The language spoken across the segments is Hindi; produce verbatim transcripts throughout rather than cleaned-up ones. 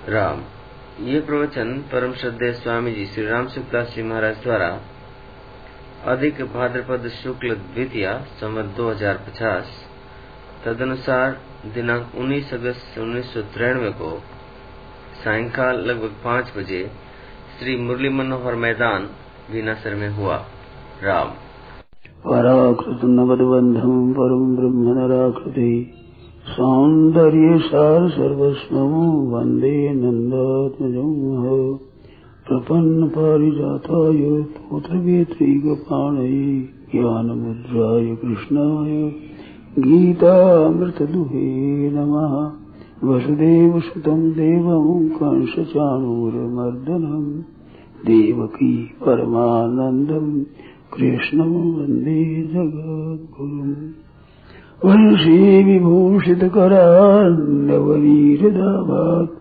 राम। ये प्रवचन परम श्रद्धेय स्वामी जी श्री राम सुखदास जी महाराज द्वारा अधिक भाद्रपद शुक्ल द्वितीया संवत दो हजार पचास तदनुसार दिनांक उन्नीस अगस्त उन्नीस सौ तिरानवे को सायंकाल लगभग पाँच बजे श्री मुरली मनोहर मैदान वीनासर में हुआ। राम। पराकृत नवदबंधम परम ब्रह्म नराकृति सौंदर्य सार सर्वस्वं वंदे नंदात्मजं प्रपन्न पारिजाताय पुत्रवेत्रैकपाणये ज्ञानमुद्राय कृष्णाय गीतामृतदुहे नमः। वसुदेवसुतं देवं कंसचाणूरमर्दनं देवकी परमानन्दं कृष्णं वन्दे जगद्गुरुम्। वंशी विभूषितकरान्नवनीरदाभात्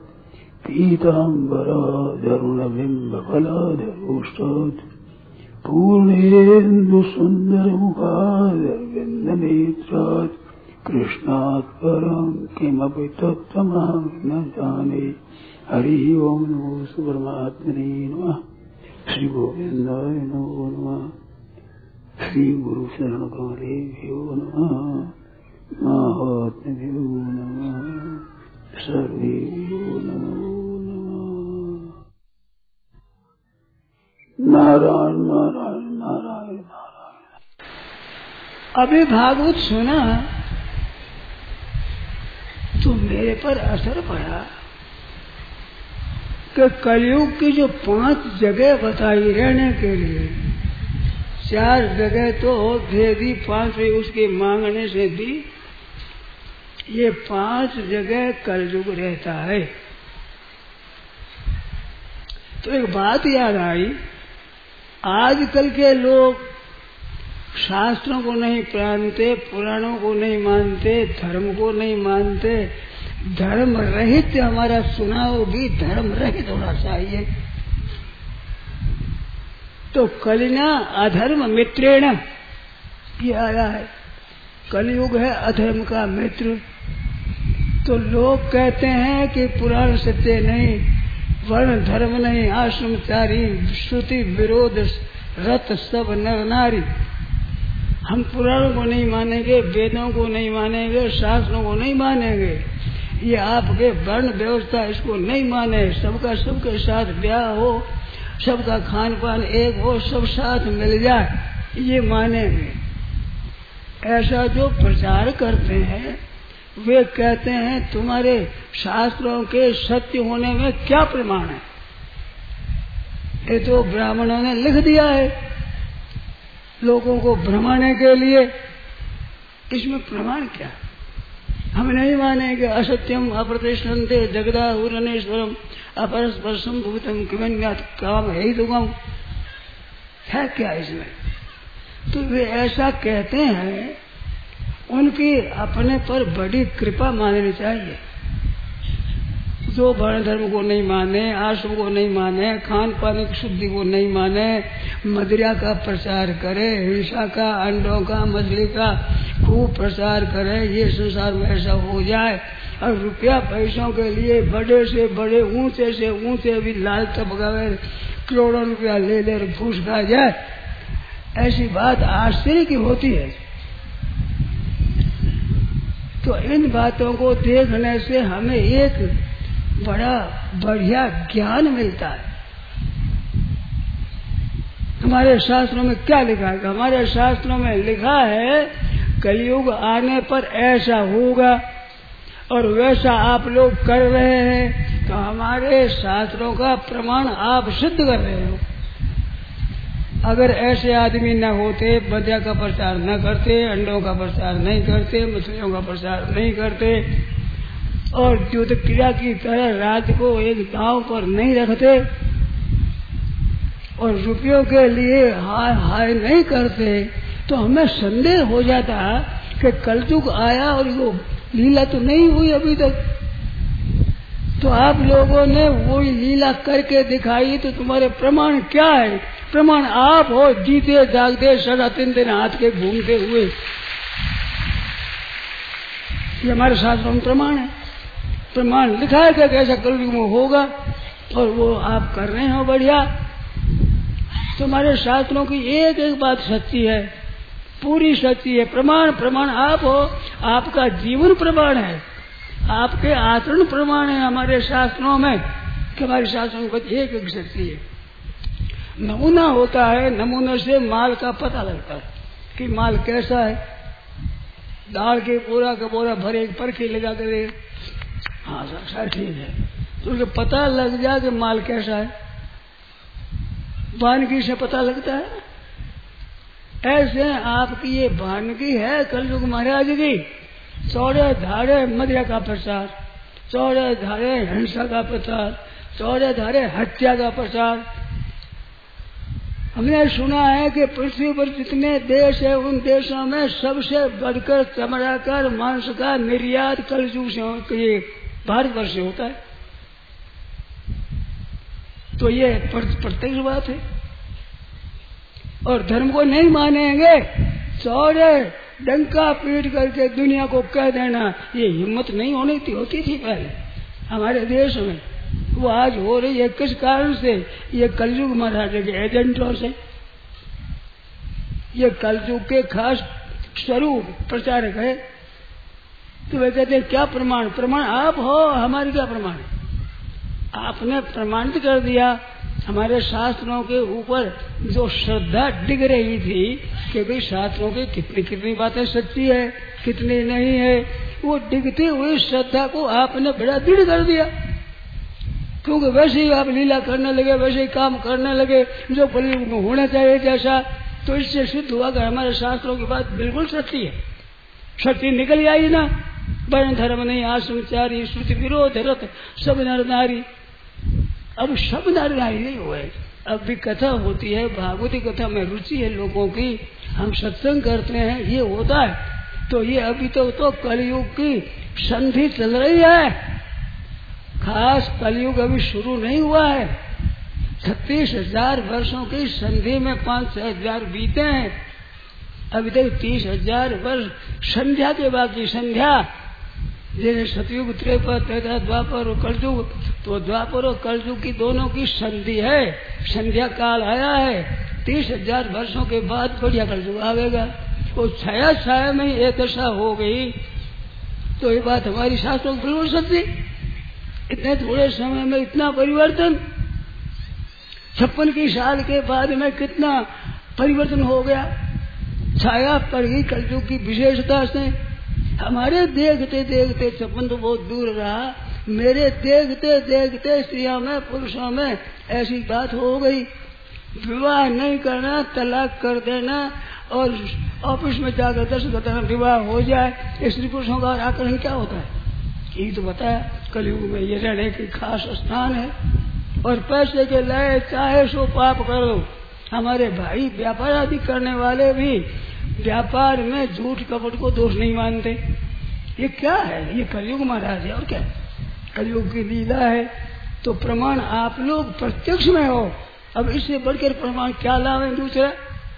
पीताम्बराधरुणबिम्बफलाधरोष्टात् पूर्णेन्दुसुन्दरमुखादरविन्दनेत्रात् कृष्णात् परं किमपि तत्त्वमहं न जाने। हरिः ओं नमो परमात्मने नमः। श्री गोविन्दाय नमो नमः। श्री गुरु शरण कमलेभ्यो नमः। महात्म्यो नमः। सर्वेभ्यो नमो नमः। नारायण नारायण नारायण नारायण। अभी भागवत सुना तो मेरे पर असर पड़ा कि कलयुग की जो पांच जगह बताई रहने के लिए, चार जगह तो दे दी, पांचवी उसके मांगने से दी। ये पांच जगह कलयुग रहता है। तो एक बात याद आई, आजकल के लोग शास्त्रों को नहीं मानते, पुराणों को नहीं मानते, धर्म को नहीं मानते। धर्म रहित हमारा सुनाओ भी धर्म रहित होना चाहिए। तो कलिना अधर्म मित्रेण ये आया है। कलयुग है अधर्म का मित्र। तो लोग कहते हैं कि पुराण सत्य नहीं, वर्ण धर्म नहीं, आश्रमचारी, श्रुति विरोध रत सब नर नारी। हम पुराणों को नहीं मानेंगे, वेदों को नहीं मानेंगे, शास्त्रों को नहीं मानेंगे। ये आपके वर्ण व्यवस्था इसको नहीं माने। सबका सबके साथ ब्याह हो, सबका खान पान एक हो, सब साथ मिल जाए, ये मानेंगे। ऐसा जो प्रचार करते हैं वे कहते हैं तुम्हारे शास्त्रों के सत्य होने में क्या प्रमाण है? ये तो ब्राह्मणों ने लिख दिया है लोगों को भ्रमाने के लिए। इसमें प्रमाण क्या? हम नहीं मानेंगे। असत्यम अप्रतिष्ठन्ते जगदाहुरनेश्वरम अपरस्पर्शम भूतम किमन्यात् काम हेतुकम है क्या इसमें? तो वे ऐसा कहते हैं, उनकी अपने पर बड़ी कृपा माननी चाहिए। जो वर्ण धर्म को नहीं माने, आश्रम को नहीं माने, खान पान की शुद्धि को नहीं माने, मदिरा का प्रचार करे, हिंसा का, अंडों का, मछली का खूब प्रचार करे, ये संसार में ऐसा हो जाए और रुपया पैसों के लिए बड़े से बड़े ऊंचे से ऊंचे भी लाल टपकावे, करोड़ों रुपया ले ले घूस खा जाए, ऐसी बात आश्चर्य की होती है। तो इन बातों को देखने से हमें एक बड़ा बढ़िया ज्ञान मिलता है। हमारे शास्त्रों में क्या लिखा है? हमारे शास्त्रों में लिखा है कलयुग आने पर ऐसा होगा और वैसा आप लोग कर रहे हैं। तो हमारे शास्त्रों का प्रमाण आप सिद्ध कर रहे हो। अगर ऐसे आदमी न होते, बद्या का प्रचार न करते, अंडों का प्रचार नहीं करते, मछलियों का प्रचार नहीं करते और युद्ध क्रिया की तरह राज्य को एक दांव पर नहीं रखते और रुपयों के लिए हाय हाय नहीं करते, तो हमें संदेह हो जाता कि कलयुग आया और वो लीला तो नहीं हुई अभी तक। तो आप लोगों ने वो लीला करके दिखाई, तो तुम्हारे प्रमाण क्या है? प्रमाण आप हो जीते जागते सदा तीन दिन हाथ के घूमते हुए। ये हमारे शास्त्रों में प्रमाण है। प्रमाण लिखा है कि कैसा कलयुग में होगा, और वो आप कर रहे हो बढ़िया। तुम्हारे शास्त्रों की एक एक बात सच्ची है, पूरी सच्ची है। प्रमाण प्रमाण आप हो, आपका जीवन प्रमाण है, आपके आचरण प्रमाण है हमारे शास्त्रों में, कि हमारे शास्त्रों की बात एक एक सच्ची है। नमूना होता है, नमूने से माल का पता लगता है कि माल कैसा है। दाल के बोरा का बोरा भरे परखी लगा कर, हाँ सर ठीक है, तो उनको पता लग जाए कि माल कैसा है। वानगी से पता लगता है। ऐसे आपकी ये वानगी है कलयुग महाराज की। चौड़े धारे मदिरा का प्रचार, चौड़े धारे हिंसा का प्रचार, चौड़े धारे हत्या का प्रचार। हमने सुना है कि पृथ्वी पर जितने देश है उन देशों में सबसे बढ़कर चमड़ा कर मांस का निर्यात कलयुग से भारतवर्ष से होता है। तो ये प्रत्यक्ष बात है। और धर्म को नहीं मानेंगे, चौड़े डंका पीट करके दुनिया को कह देना, ये हिम्मत नहीं होनी थी, होती थी पहले हमारे देश में। वो आज हो रही है किस कारण से? ये कलयुग महाराज के एजेंटों से। ये कलयुग के खास स्वरूप प्रचारक है। तो वे कहते हैं क्या प्रमाण? प्रमाण आप हो, हमारी क्या प्रमाण है? आपने प्रमाणित कर दिया। हमारे शास्त्रों के ऊपर जो श्रद्धा डिग रही थी कि भाई शास्त्रों की कितनी कितनी बातें सच्ची है, कितनी नहीं है, वो डिगती हुई श्रद्धा को आपने बड़ा दृढ़ कर दिया। क्योंकि वैसे ही आप लीला करने लगे, वैसे ही काम करने लगे जो कलयुग में होना चाहिए जैसा। तो इससे सिद्ध हुआ कि हमारे शास्त्रों की बात बिल्कुल सच्ची है। सच्ची निकल आई ना। वर्ण धर्म नहीं, आश्रमचारी, श्रुति विरोध रत सब नर नारी। अब सब नर नारी नहीं हुए। अब भी कथा होती है, भागवती कथा में रुचि है लोगों की, हम सत्संग करते हैं, ये होता है। तो ये अभी तो, तो कलयुग की संधि चल रही है। खास कलयुग अभी शुरू नहीं हुआ है। छत्तीस हजार वर्षों की संधि में पांच छह हजार बीते हैं। अभी तक तीस हजार वर्ष संध्या के बाकी। संध्या जैसे सतयुग, त्रेपा, त्रेता, द्वापर और कलयुग, तो द्वापर और कलयुग की दोनों की संधि है। संध्या काल आया है। तीस हजार वर्षों के बाद बढ़िया कलयुग आवेगा। वो छाया छाया में एक दशा हो गई। तो ये बात हमारी शास्त्रों की बिल्कुल सच्ची। इतने थोड़े समय में इतना परिवर्तन, छप्पन की साल के बाद में कितना परिवर्तन हो गया। छाया पड़ गई कलयुग की विशेषता से। हमारे देखते देखते छप्पन तो बहुत दूर रहा, मेरे देखते देखते स्त्रियों में पुरुषों में ऐसी बात हो गई। विवाह नहीं करना, तलाक कर देना और ऑफिस में जाकर दस बताना विवाह हो जाए। स्त्री पुरुषों का आकर्षण क्या होता है? ये तो बताया कलयुग में ये रहने की खास स्थान है। और पैसे के लाए चाहे सो पाप करो। हमारे भाई व्यापार आदि करने वाले भी व्यापार में झूठ कपट को दोष नहीं मानते। ये क्या है? ये कलयुग महाराज है। और क्या कलयुग की लीला है। तो प्रमाण आप लोग प्रत्यक्ष में हो। अब इससे बढ़कर प्रमाण क्या लावे दूसरा?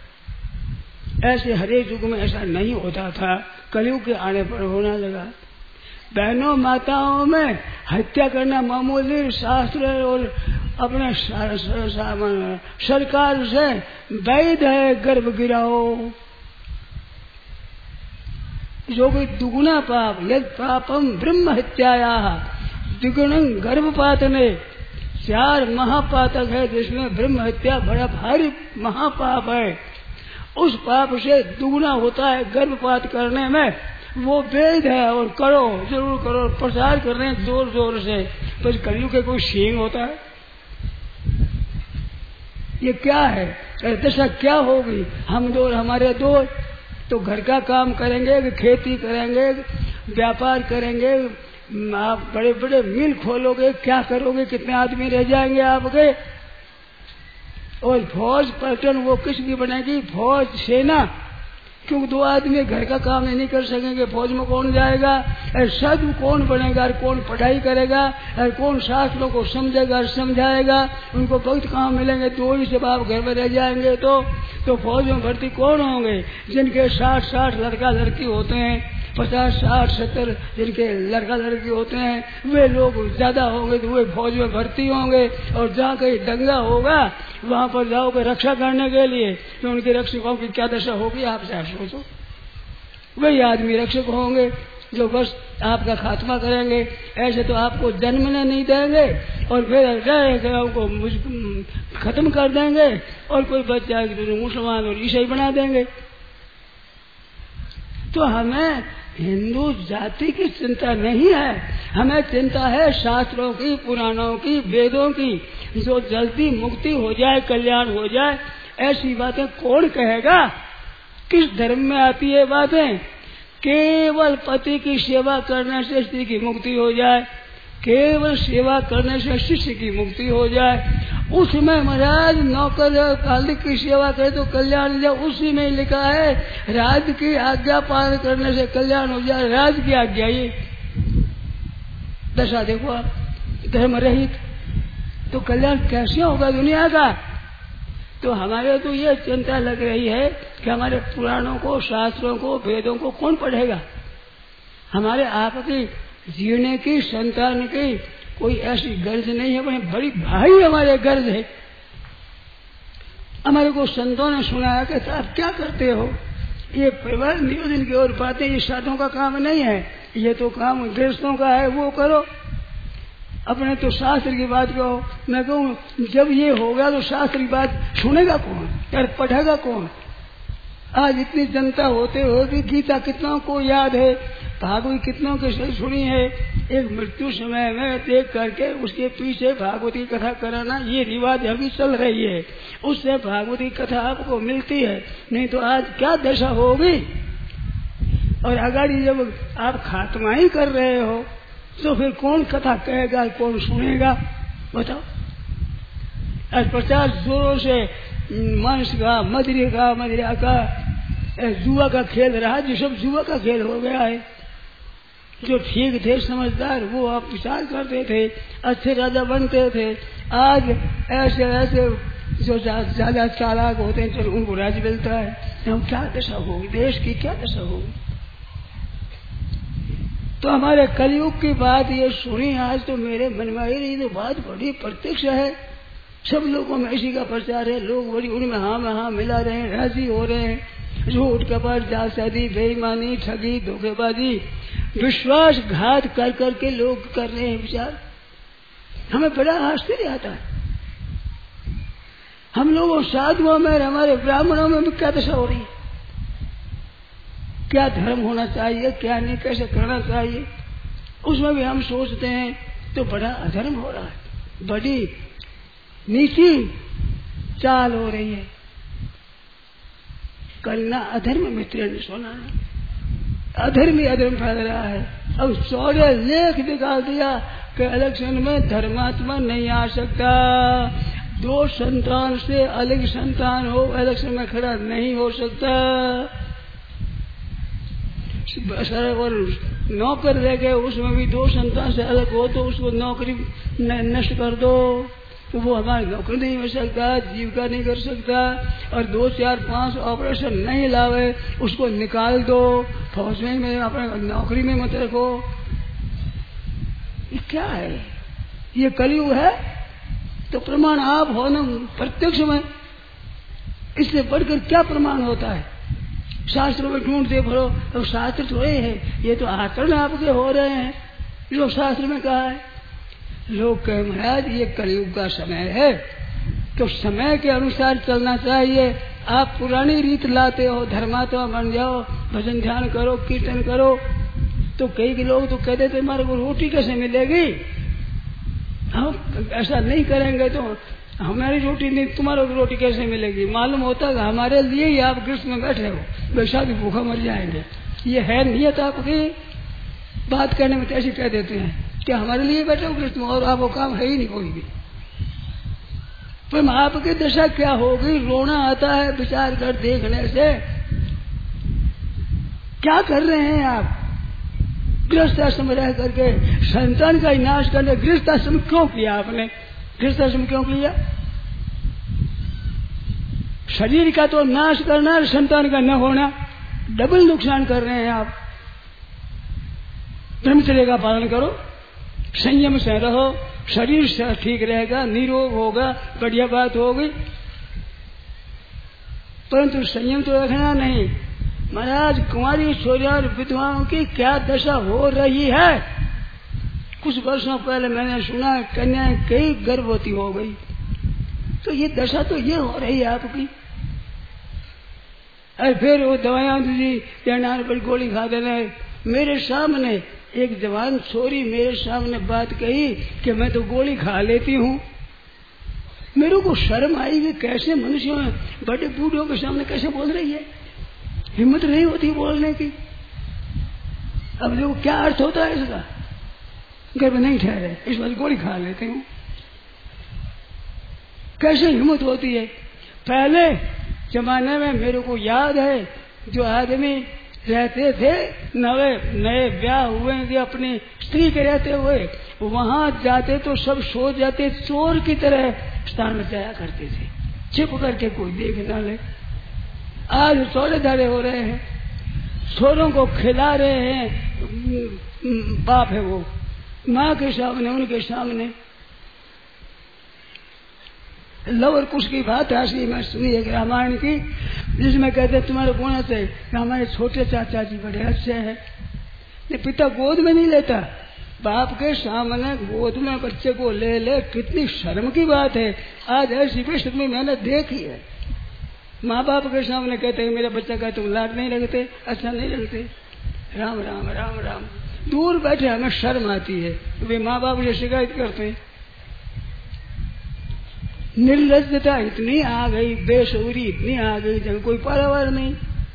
ऐसे हरे युग में ऐसा नहीं होता था, कलयुग के आने पर होना लगा। बहनों माताओं में हत्या करना मामूली, शास्त्र और अपने सरकार से वैध है गर्भ गिराओ। जो भी दुगुना पाप, यद पापम ब्रह्म हत्याया द्विगुणं गर्भपात में, चार महापातक है जिसमें ब्रह्म हत्या बड़ा भारी महापाप है। उस पाप से दुगुना होता है गर्भपात करने में। वो वेद है और करो, जरूर करो। प्रचार कर रहे हैं जोर जोर से, पर कलयुग के कोई सींग होता है? ये क्या है? दशा क्या होगी? हम दो हमारे दो तो घर का काम करेंगे, खेती करेंगे, व्यापार करेंगे, आप बड़े बड़े मिल खोलोगे, क्या करोगे? कितने आदमी रह जाएंगे आपके? और फौज पलटन वो किसकी बनेगी? फौज, सेना। क्योंकि दो आदमी घर का काम नहीं कर सकेंगे, फौज में कौन जाएगा? और साधु कौन बनेगा? और कौन पढ़ाई करेगा? और कौन शास्त्रों को समझेगा और समझाएगा? उनको बहुत काम मिलेंगे। दो ही जब आप घर में रह जाएंगे तो तो फौज में भर्ती कौन होंगे? जिनके साठ साठ लड़का लड़की होते हैं, पचास साठ सत्तर जिनके लड़का लड़की होते हैं वे लोग ज्यादा होंगे तो वे फौज में भर्ती होंगे, और जहाँ कहीं दंगा होगा वहाँ पर जाओगे रक्षा करने के लिए तो उनके रक्षकों की क्या दशा होगी आप चाहे सोचो। वही आदमी रक्षक होंगे जो बस आपका खात्मा करेंगे। ऐसे तो आपको जन्मने नहीं देंगे और फिर रह गए को खत्म कर देंगे और कोई बच्चा तो मुसलमान और ईसाई बना देंगे। तो हमें हिंदू जाति की चिंता नहीं है, हमें चिंता है शास्त्रों की, पुराणों की, वेदों की। जो जल्दी मुक्ति हो जाए, कल्याण हो जाए, ऐसी बातें कौन कहेगा? किस धर्म में आती है बातें? केवल पति की सेवा करने से स्त्री की मुक्ति हो जाए, केवल सेवा करने से शिष्य की मुक्ति हो जाए। उसमें महाराज नौकर मालिक की सेवा करे तो कल्याण हो जाए, उसी में लिखा है राज की आज्ञा पालन करने से कल्याण हो जाए। राज की आज्ञा ये दशा देखो आप, धर्म रहित तो कल्याण कैसे होगा दुनिया का? तो हमारे तो ये चिंता लग रही है कि हमारे पुराणों को, शास्त्रों को, वेदों को कौन पढ़ेगा? हमारे आपकी जीने की, संतान की कोई ऐसी गर्ज नहीं है, बड़ी भाई हमारे गर्ज है। हमारे को संतों ने सुनाया कि आप क्या करते हो, ये परिवार नियोजन की ओर बातें ये साधुओं का काम नहीं है, ये तो काम गृहस्थों का है, वो करो। अपने तो शास्त्र की बात कहो। मैं कहूँ जब ये होगा तो शास्त्र की बात सुनेगा कौन यार, पढ़ेगा कौन? आज इतनी जनता होते हो कि गीता कितनों को याद है, भागवत कितनों के से सुनी है। एक मृत्यु समय में देख करके उसके पीछे भागवती कथा कराना ये रिवाज अभी चल रही है, उससे भागवती कथा आपको मिलती है। नहीं तो आज क्या दशा होगी? और अगर जब आप खात्मा ही कर रहे हो तो फिर कौन कथा कहेगा, कौन सुनेगा? बताओ। आज पचास जोरों से मांस का, मदिरे का, मदिरा का, जुआ का खेल रहा, जो सब जुआ का खेल हो गया है। जो ठीक थे समझदार वो आप विचार करते थे, अच्छे राजा बनते थे। आज ऐसे ऐसे जो ज्यादा चालाक होते हैं चलो उनको राज मिलता है। हम क्या दशा होगी, देश की क्या दशा होगी? तो हमारे कलयुग की बात ये सुनी आज तो मेरे मन में आई रही, तो बात बड़ी प्रत्यक्ष है। सब लोगों में इसी का प्रचार है, लोग बड़ी उनमें हाँ में हाँ मिला रहे हैं, राजी हो रहे हैं। झूठ कपट, जालसाजी, बेईमानी, ठगी, धोखेबाजी, विश्वासघात कर करके लोग कर रहे हैं विचार। हमें बड़ा आश्चर्य आता है। हम लोगों साधुओं में, हमारे ब्राह्मणों में भी क्या दशा हो रही है? क्या धर्म होना चाहिए, क्या नहीं, कैसे करना चाहिए, उसमें भी हम सोचते हैं तो बड़ा अधर्म हो रहा है, बड़ी नीची चाल हो रही है। कल ना अधर्म मित्र ने सुना है, अधर्म ही अधर्म फैल रहा है। अब चौड़े लेख निकाल दिया कि इलेक्शन में धर्मात्मा नहीं आ सकता, दो संतान से अलग संतान हो इलेक्शन में खड़ा नहीं हो सकता। और नौकर रह गए उसमें भी दो संतान से अलग हो तो उसको नौकरी नष्ट कर दो, तो वो हमारी नौकरी नहीं हो सकता, जीविका नहीं कर सकता। और दो चार पांच ऑपरेशन नहीं लावे उसको निकाल दो, फौज में अपने नौकरी में मत रखो। ये क्या है? ये कलयुग है। तो प्रमाण आप हो न प्रत्यक्ष में, इससे बढ़कर क्या प्रमाण होता है? शास्त्रों में ढूंढते भरो तो शास्त्र थोड़े हैं, ये तो आचरण आपके हो रहे हैं जो शास्त्र में कहा है। लोग कहे महाराज ये कलयुग का समय है तो समय के अनुसार चलना चाहिए। आप पुरानी रीत लाते हो, धर्मात्मा बन जाओ, भजन ध्यान करो, कीर्तन करो। तो कई लोग तो कहते थे हमारे को रोटी कैसे मिलेगी, हम ऐसा नहीं करेंगे तो हमारी रोटी नहीं, तुम्हारी रोटी कैसे मिलेगी? मालूम होता है हमारे लिए ही आप ग्रीष्म में बैठे हो, वैसा भी भूखा मर जाएंगे। ये है नियत आपकी। बात करने में तो ऐसी कह देते हैं कि हमारे लिए बैठे हो ग्रीष्म, और आपको काम है ही नहीं कोई भी। पर आपकी दशा क्या होगी? रोना आता है विचार कर देखने से। क्या कर रहे हैं आप? गृहस्थ आश्रम रह करके संतान का नाश करने गृहस्थ आश्रम क्यों किया आपने? गृहस्थ आश्रम क्यों किया? शरीर का तो नाश करना, संतान का न होना, डबल नुकसान कर रहे हैं आप। ब्रह्मचर्य का पालन करो, संयम से रहो, शरीर से ठीक रहेगा, निरोग होगा, बढ़िया बात होगी। परंतु संयम तो रखना नहीं। महाराज कुंवारी छोरियों और विधवाओं की क्या दशा हो रही है। कुछ वर्षों पहले मैंने सुना कन्याएं कई गर्भवती हो गई, तो ये दशा तो ये हो रही है आपकी। अरे फिर वो दवाइयां दी, पर गोली खा देना। मेरे सामने एक जवान छोरी मेरे सामने बात कही कि मैं तो गोली खा लेती हूँ। मेरे को शर्म आई कि कैसे मनुष्यों में बड़े बूढ़ों के सामने कैसे बोल रही है, हिम्मत नहीं होती बोलने की। अब देखो क्या अर्थ होता है इसका, गर्भ नहीं ठहरे इस बार गोली खा लेते हूँ, कैसे हिम्मत होती है। पहले जमाने में मेरे को याद है जो आदमी रहते थे नए नए ब्याह हुए थे अपनी स्त्री के रहते हुए, वहां जाते तो सब सो जाते, चोर की तरह स्थान में जाया करते थे, छिप करके कोई देख ना ले। आज चौड़े धारे हो रहे हैं, छोरों को खिला रहे हैं, बाप है वो माँ के सामने, उनके सामने। लवर कुश की बात ऐसी मैं सुनी एक रामायण की, जिसमें कहते तुम्हारे गुण थे हमारे छोटे चाचा जी बड़े अच्छे हैं। ये पिता गोद में नहीं लेता, बाप के सामने गोद में बच्चे को ले ले, कितनी शर्म की बात है। आज ऐसी भी स्थिति मैंने देखी है। माँ बाप के सामने कहते हैं मेरा बच्चा का तुम लाड नहीं लगते, अच्छा नहीं लगते, राम राम राम राम। दूर बैठे हमें शर्म आती है, वे माँ बाप से शिकायत करते हैं। निर्लज्जता इतनी आ गई, बेशऊरी इतनी आ गई, जब कोई परवार नहीं,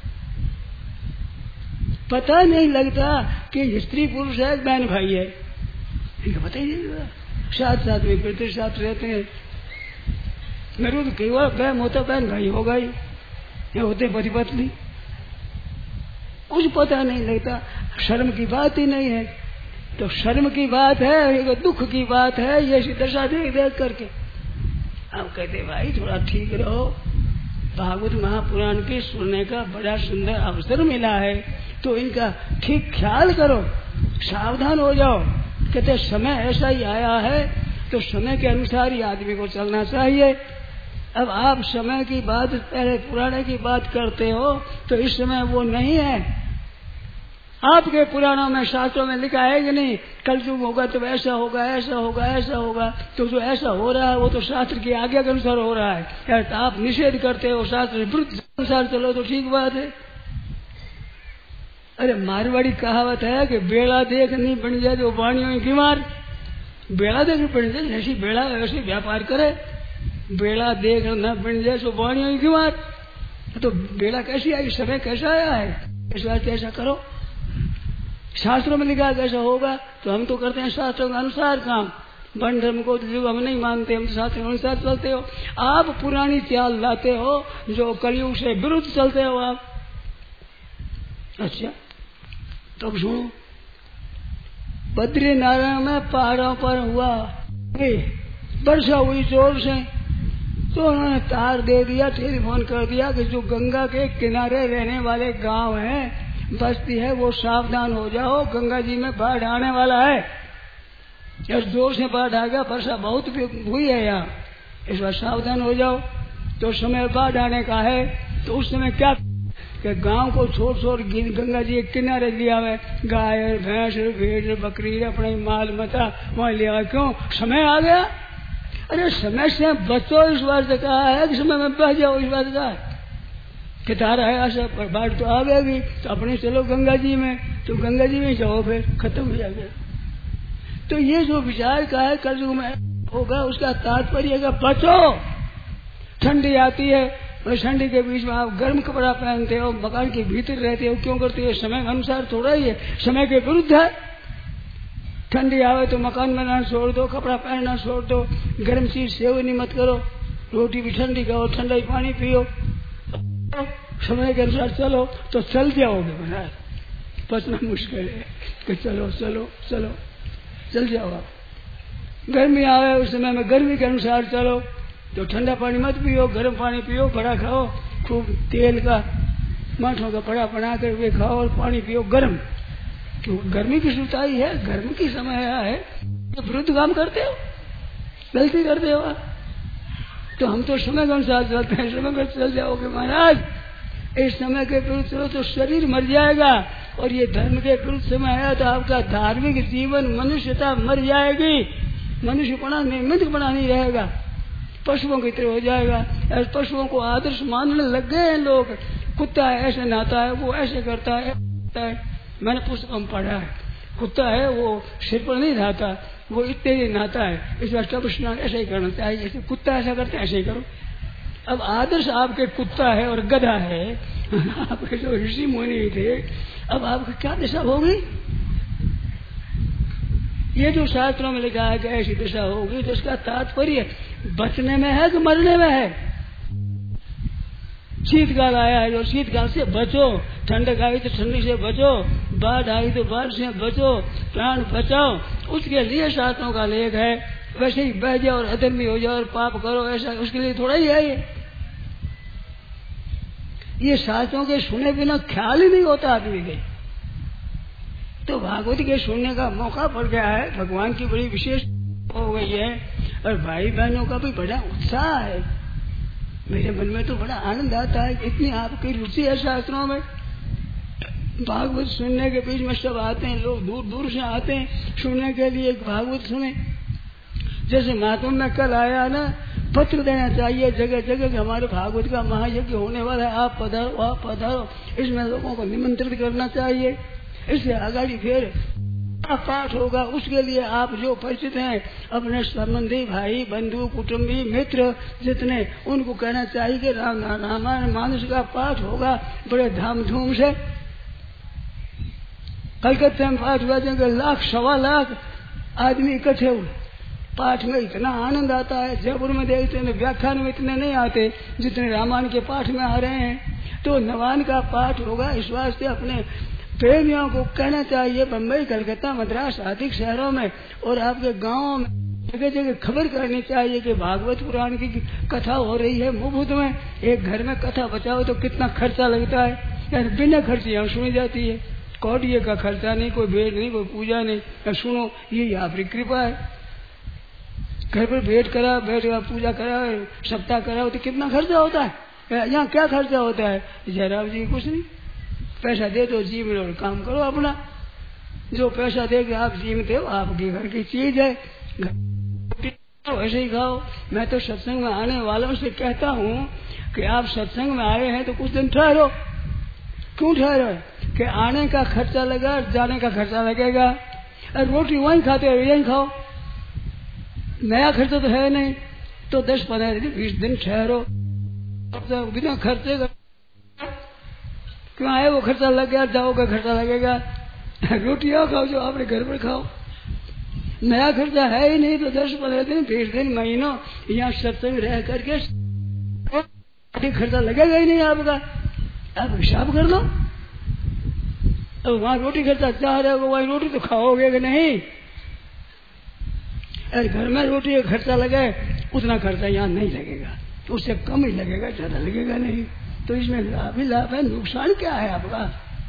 पता नहीं लगता कि स्त्री पुरुष है बहन भाई है, इनको पता ही नहीं लगता। साथ साथ में फिरते साथ रहते हैं। मेरे को तो कई बार बहन होता बहन भाई होगा ही, ये होते पति पत्नी, कुछ पता नहीं लगता। शर्म की बात ही नहीं है, तो शर्म की बात है, ये दुख की बात है, ये ऐसी दशा देख देख करके। अब कहते भाई थोड़ा ठीक रहो, भागवत महापुराण के सुनने का बड़ा सुंदर अवसर मिला है, तो इनका ठीक ख्याल करो, सावधान हो जाओ। कहते समय ऐसा ही आया है, तो समय के अनुसार ही आदमी को चलना चाहिए। अब आप समय की बात, पहले पुराने की बात करते हो, तो इस समय वो नहीं है। आपके पुराणों में शास्त्रों में लिखा है कि नहीं, कल युग होगा तो ऐसा होगा, ऐसा होगा, ऐसा होगा। तो जो ऐसा हो रहा है वो तो शास्त्र की आज्ञा के अनुसार हो रहा है। तो आप निषेध करते हो, शास्त्र विरुद्ध अनुसार चलो तो ठीक बात है। अरे मारवाड़ी कहावत है कि बेड़ा देख नहीं बन जाए तो वाणियों की मार। बेड़ा देख बन जाए, जैसी बेड़ा वैसे व्यापार करे, बेड़ा देख न बन जाए तो वाणियों की मार। तो बेड़ा कैसी आई, समय कैसा आया है, इस बात ऐसा करो। शास्त्रों में लिखा कैसा होगा, तो हम तो करते हैं शास्त्रों के अनुसार काम। वन धर्म को तो हम नहीं मानते, हम तो शास्त्रों के अनुसार चलते हो। आप पुरानी चाल लाते हो, जो कलयुग से विरुद्ध चलते हो आप। अच्छा तो सुनो, बद्री नारायण में पहाड़ों पर हुआ वर्षा हुई जोर से, तो उन्होंने तार दे दिया, टेलीफोन कर दिया कि जो गंगा के किनारे रहने वाले गांव हैं, बस्ती है, वो सावधान हो जाओ, गंगा जी में बाढ़ आने वाला है। जब जोर से बाढ़ आ गया, वर्षा बहुत हुई है यहाँ, इस बार सावधान हो जाओ। तो समय बाढ़ आने का है, तो उस समय क्या कि गांव को छोड़ छोड़ गंगा जी के किनारे लिया हुआ, गाय भैंस भेड़ बकरी अपने माल मता वहां लिया। क्यों, समय आ गया। अरे समय से बचो, इस बार से कहा है कि समय में बह जाओ, इस बार से कहा कितारा है आशा पर बाढ़ तो आ गई, तो अपने चलो गंगा जी में, तो गंगा जी में जाओ, फिर खत्म हो जाएगा। तो ये जो विचार का है कलयुग में होगा, उसका तात्पर्य है बचो। ठंडी आती है, और ठंडी के बीच में आप गर्म कपड़ा पहनते हो, मकान के भीतर रहते हो, क्यों करते हो, समय के अनुसार थोड़ा ही है, समय के विरुद्ध है। ठंडी आवे तो मकान बनाना छोड़ दो, कपड़ा पहनना छोड़ दो, गर्म चीज सेवन मत करो, रोटी भी ठंडी खाओ, ठंडा ही पानी पियो, समय के अनुसार चलो तो चल जाओगे। बना बचना मुश्किल है कि चलो चलो चलो चल जाओ आप। गर्मी आवे उस समय में गर्मी के अनुसार चलो, तो ठंडा पानी मत पियो, गर्म पानी पियो, बड़ा खाओ, खूब तेल का माठों का बड़ा बना कर वे खाओ, और पानी पियो गर्म, क्यों गर्मी की सुताई है, गर्मी की समय है तो विरुद्ध काम करते हो, गलती करते हो। तो हम तो समय के अनुसार चलते हैं, समय के चल जाओगे महाराज, इस समय के विरुद्ध चलो तो शरीर मर जाएगा, और ये धर्म के विरुद्ध समय है तो आपका धार्मिक जीवन मनुष्यता मर जाएगी, मनुष्यपना निमित्तपना नहीं रहेगा, पशुओं की तरह हो जाएगा। पशुओं को आदर्श मानने लग गए हैं लोग, कुत्ता है ऐसे नहाता है, वो ऐसे करता है, मैंने पुस्तक में पढ़ा है, कुत्ता है वो सिर पर नहीं नहाता, वो इतने ही नहाता है, इस बार कब स्नान ऐसे ही करना चाहिए, जैसे कुत्ता ऐसा करते हैं ऐसे ही करो। अब आदर्श आपके कुत्ता है और गधा है, आपके जो ऋषि मुनि थे, अब आपकी क्या दशा होगी? ये जो शास्त्रों में लिखा है कि ऐसी दशा होगी, तो इसका तात्पर्य बचने में है कि मरने में है? शीतकाल आया है, जो शीतकाल से बचो, ठंडक आई तो ठंडी से बचो, बाढ़ आई तो बाढ़ से बचो, प्राण बचाओ, उसके लिए शास्त्रों का लेख है। वैसे ही बह जाओ और अधर्मी हो जाओ और पाप करो, ऐसा उसके लिए थोड़ा ही है ये। ये शास्त्रों के सुने बिना ख्याल ही नहीं होता आदमी के। तो भागवत के सुनने का मौका पड़ गया है, भगवान की बड़ी विशेष हो गई है, और भाई बहनों का भी बड़ा उत्साह है। मेरे मन में तो बड़ा आनंद आता है, इतनी आपकी रुचि है शास्त्रों में। भागवत सुनने के बीच में सब आते हैं, लोग दूर दूर से आते हैं सुनने के लिए भागवत सुने। जैसे महात्मा में कल आया ना, पत्र देना चाहिए जगह जगह हमारे भागवत का महायज्ञ होने वाला है, आप पधारो आप पधारो, इसमें लोगों को निमंत्रित करना चाहिए। इससे आगाड़ी फिर पाठ होगा, उसके लिए आप जो परिचित हैं, अपने संबंधी भाई बंधु कुटुंबी मित्र जितने, उनको कहना चाहिए कि राम रामायण मानस का पाठ होगा बड़े धामधूम से। कलकत्ते में पाठ हुआ, जगह लाख सवा लाख आदमी इकट्ठे हुए, पाठ में इतना आनंद आता है। जयपुर में देखते हैं व्याख्यान में इतने नहीं आते जितने रामायण के पाठ में आ रहे हैं। तो नवान का पाठ होगा, इस वास्ते अपने प्रेमियों को कहना चाहिए, बम्बई कलकत्ता मद्रास आदि शहरों में और आपके गांवों में जगह जगह खबर करनी चाहिए कि भागवत पुराण की कथा हो रही है मुफ्त में। एक घर में कथा बचाओ तो कितना खर्चा लगता है, यानी बिना खर्चे यहाँ सुनी जाती है, कौड़िये का खर्चा नहीं, कोई भेंट नहीं, कोई पूजा नहीं, सुनो ये आपकी कृपा है। घर पर भेंट करा, भेंट पूजा करा, सप्ताह कराओ तो कितना खर्चा होता है, यहाँ क्या खर्चा होता है? जयराम जी कुछ नहीं, पैसा दे दो जी में और काम करो अपना। जो पैसा दे के आप जीवते हो आपके घर की चीज है, ऐसे ही खाओ। मैं तो सत्संग में आने वालों से कहता हूँ कि आप सत्संग में आए हैं तो कुछ दिन ठहरो। क्यों ठहरो? कि आने का खर्चा लगा, जाने का खर्चा लगेगा, और रोटी वहीं खाते हो यहीं खाओ, नया खर्चा तो है नहीं। तो दस पंद्रह दिन बीस दिन ठहरो, बिना खर्चे का क्यों आए? वो खर्चा लग गया, जाओ का खर्चा लगेगा। रोटियां खाओ जो आपने घर पर खाओ, नया खर्चा है ही नहीं। तो दस पंद्रह दिन बीस दिन महीनों यहाँ सत्संग रह करके खर्चा लगेगा ही नहीं आपका। आप हिसाब कर लो। अब वहाँ रोटी खर्चा चाह रहे हो, वही रोटी तो खाओगे कि नहीं? अरे घर में रोटी का खर्चा लगे उतना खर्चा यहाँ नहीं लगेगा, उससे कम ही लगेगा, ज्यादा लगेगा नहीं। तो इसमें लाभ ही लाभ है, नुकसान क्या है आपका?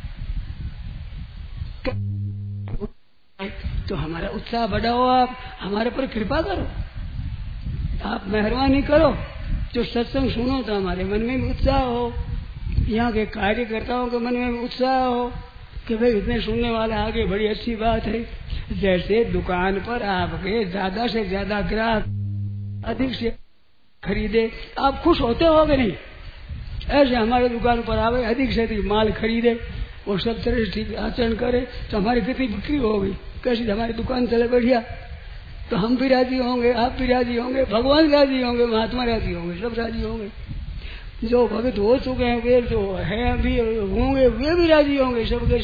तो हमारा उत्साह बढ़ाओ, आप हमारे पर कृपा करो, आप मेहरबानी करो, जो सत्संग सुनो तो हमारे मन में भी उत्साह हो, यहाँ के कार्यकर्ताओं के मन में भी उत्साह हो कि भाई इतने सुनने वाले आगे, बड़ी अच्छी बात है। जैसे दुकान पर आपके ज्यादा से ज्यादा ग्राहक अधिक से खरीदे, आप खुश होते हो कि नहीं? ऐसे हमारे दुकान पर आवे, अधिक से अधिक माल खरीदे और सब तरह से ठीक आचरण करे तो हमारी कितनी बिक्री होगी, कैसी हमारी दुकान चले बढ़िया। तो हम भी राजी होंगे, आप भी राजी होंगे, भगवान राजी होंगे, महात्मा राजी होंगे, सब राजी होंगे। जो भगत हो चुके हैं वे जो है अभी होंगे वे भी राजी होंगे सबके।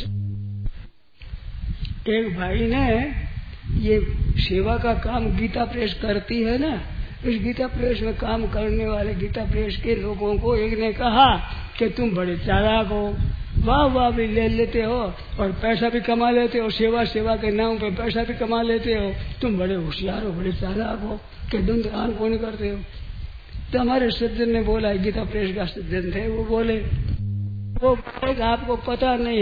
एक भाई ने ये सेवा का काम गीता प्रेस करती है ना, इस गीता प्रेस में काम करने वाले गीता प्रेस के लोगों को एक ने कहा कि तुम बड़े चालाक हो, वाह वाह भी ले लेते हो और पैसा भी कमा लेते हो, सेवा सेवा के नाम पे पैसा भी कमा लेते हो, तुम बड़े होशियार हो, बड़े चालाक हो कि दुंद आन कौन करते हो। तो हमारे सज्जन ने बोला, गीता प्रेस का सज्जन थे, वो बोले वो आपको पता नहीं है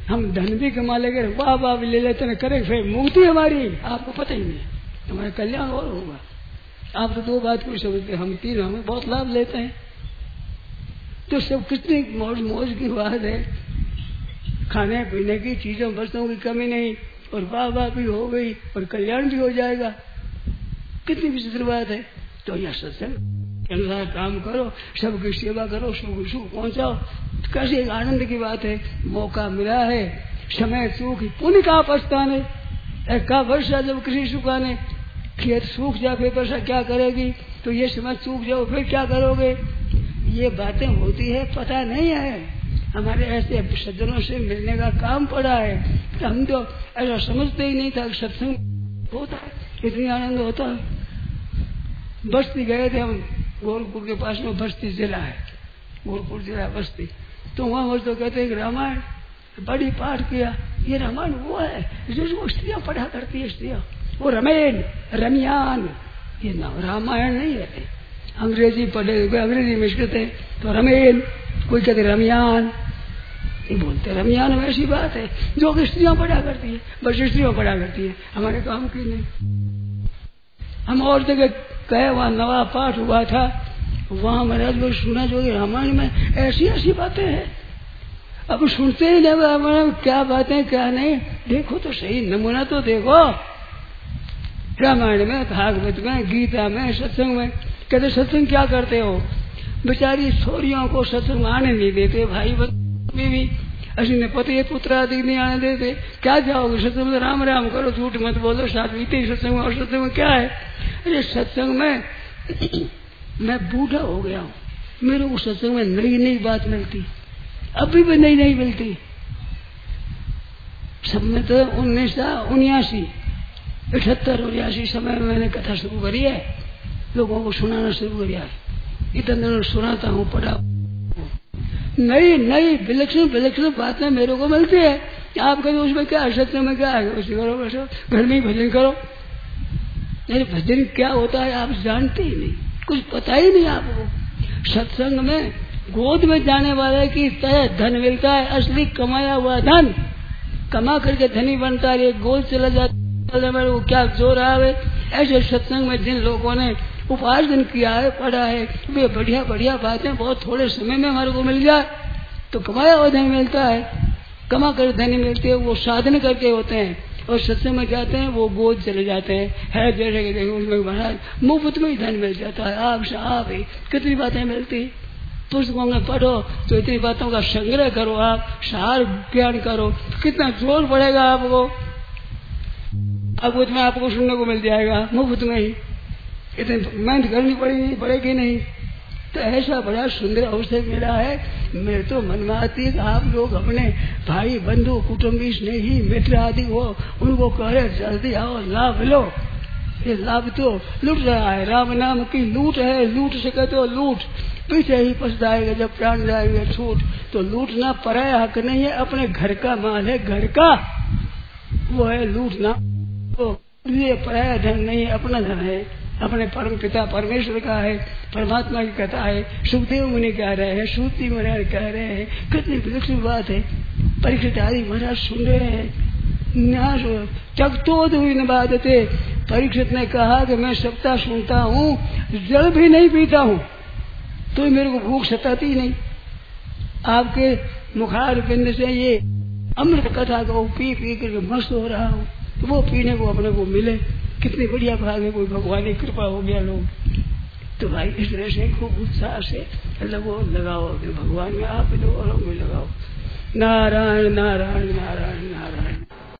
हम धन भी कमा लेंगे, वाह वाह भी ले लेते हैं, करें फिर मुक्ति हमारी आपको पता ही नहीं, हमारा कल्याण और होगा। आप तो दो बात को समझते, हम तीन हमें बहुत लाभ लेते हैं। तो सब कितनी मौज मौज की बात है, खाने पीने की चीजों वस्तुओं की कमी नहीं, और वाह वाह भी हो गई और कल्याण भी हो जाएगा, कितनी विचित्र बात है। तो यह सत्संग के अनुसार काम करो, सबकी सेवा करो, सुख सुख पहुंचाओ, कैसी एक आनंद की बात है। मौका मिला है, समय सुख पुण्य का पछतान है, का वर्षा जब किसी सुखाने, खेत सूख जाए फिर वर्षा क्या करेगी, तो ये समय सूख जाओ फिर क्या करोगे, ये बातें होती है, पता नहीं है। हमारे ऐसे सज्जनों से मिलने का काम पड़ा है, हम तो ऐसा समझते ही नहीं था सत्संग होता है, इतनी आनंद होता है। बस्ती गए थे हम, गोरखपुर के पास में बस्ती जिला है, गोरखपुर जिला बस्ती, तो वहाँ वो तो कहते हैं रामायण बड़ी पाठ किया, ये रामायण वो है जो जो स्त्रियाँ पढ़ा करती है, स्त्रियाँ वो रमेन रमियान, ये नाम रामायण नहीं है, अंग्रेजी पढ़े अंग्रेजी में कहते हैं तो रमेन, कोई कहते रमियान, ये बोलते रमियान में ऐसी बात है जो कि स्त्रियाँ पढ़ा करती है, बस स्त्रियाँ पढ़ा करती है, हमारे काम की नहीं। हम और जगह गए, वहाँ नवा पाठ हुआ था, वहाँ महाराज लोग सुना जो रामायण में ऐसी ऐसी बातें हैं, अब सुनते ही नहीं रामायण क्या बातें क्या नहीं, देखो तो सही नमूना तो देखो, रामायण में, भागवत में, गीता में, सत्संग में। कहते सत्संग क्या करते हो, बेचारी छोरियों को सत्संग आने नहीं देते, भाई बीवी असली पति पुत्र आदि नहीं आने देते, क्या जाओगे सत्संग में, राम राम करो, झूठ मत बोलो, साथ बीते सत्संग में, और सत्संग में क्या है, अरे सत्संग में मैं बूढ़ा हो गया हूँ, मेरे को सत्संग में नई नई बात मिलती, अभी भी नई नई मिलती। सब में तो उन्नीस सौ उन्यासी अठहत्तर उन्यासी समय में मैंने कथा शुरू करी है, लोगों को सुनाना शुरू किया है, इतने दिनों सुनाता हूँ, पढ़ा, नई नई विलक्षण विलक्षण बातें मेरे को मिलती है। आप कहते उसमें क्या सत्संग में क्या है, उसे करो बस घर में ही भजन करो, नहीं भजन क्या होता है आप जानते ही नहीं, कुछ पता ही नहीं आपको। सत्संग में गोद में जाने वाले की तरह धन मिलता है, असली कमाया हुआ धन, कमा करके धनी बनता है, गोद चला जाता मेरे को क्या जोर आवे। ऐसे सत्संग में जिन लोगों ने उपार्जन किया है, पढ़ा है, वे बढ़िया बढ़िया बातें बहुत थोड़े समय में हमारे को मिल जाए तो कमाया हुआ धन मिलता है, कमा कर धनी मिलती है, वो साधन करके होते हैं, और सत्संग में जाते हैं वो गोद चले जाते हैं, है जैसे कि देखो उसमें महाराज मुफ्त में ही धन मिल जाता है, आप से आप ही कितनी बातें मिलती, पुस्तकों में पढ़ो तो इतनी बातों का संग्रह करो, आप सार ज्ञान करो, कितना जोर पड़ेगा आपको, अब उसमें आपको सुनने को मिल जाएगा मुफ्त में ही, इतनी मेहनत करनी पड़ेगी पड़ेगी नहीं। तो ऐसा बड़ा सुंदर अवसर मिला है, मेरे तो मन में आती है आप लोग अपने भाई बंधु कुटुंबी स्नेही मित्र आदि हो, उनको कह रहे जल्दी आओ लाभ लो, ये लाभ तो लूट रहा है, राम नाम की लूट है, लूट सके तो लूट, पीछे ही पछताएगा जब प्राण जाएंगे छूट। तो लूटना पराया हक नहीं है, अपने घर का माल है, घर का वो है लूटना, तो ये पराया धन नहीं है, अपना धन है, अपने परम पिता परमेश्वर का है, परमात्मा की कथा है, सुखदेव मुनि कह रहे हैं, सूती महाराज कह रहे हैं, कितनी विलक्षण बात है। परीक्षित आदि महाराज सुन रहे हैं, चकतोद हुई न बाधते, परीक्षित ने कहा कि मैं सबका सुनता हूँ, जल भी नहीं पीता हूँ तो मेरे को भूख सताती नहीं, आपके मुखार बिंद से ये अमृत कथा को पी पी करके मस्त हो रहा हूँ, तो वो पीने को अपने को मिले, कितनी बढ़िया भाग है, कोई भगवान की कृपा हो गया लोग। तो भाई इस तरह से खूब उत्साह से लगो लगाओ, भगवान में आप लो और में लगाओ। नारायण नारायण नारायण नारायण।